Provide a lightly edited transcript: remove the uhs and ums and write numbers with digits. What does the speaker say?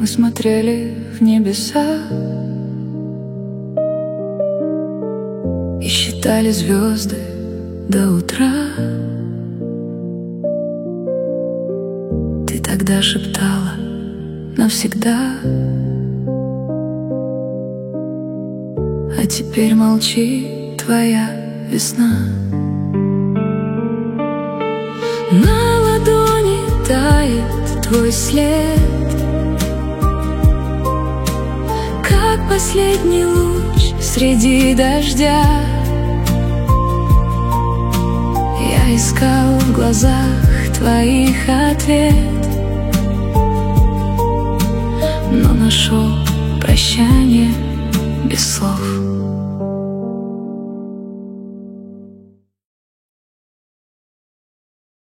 смотрели в небеса и считали звезды до утра. Ты тогда шептала навсегда, а теперь молчит твоя весна. На ладони тает твой след, как последний луч среди дождя. Я искал в глазах твоих ответ, но нашел прощание без слов.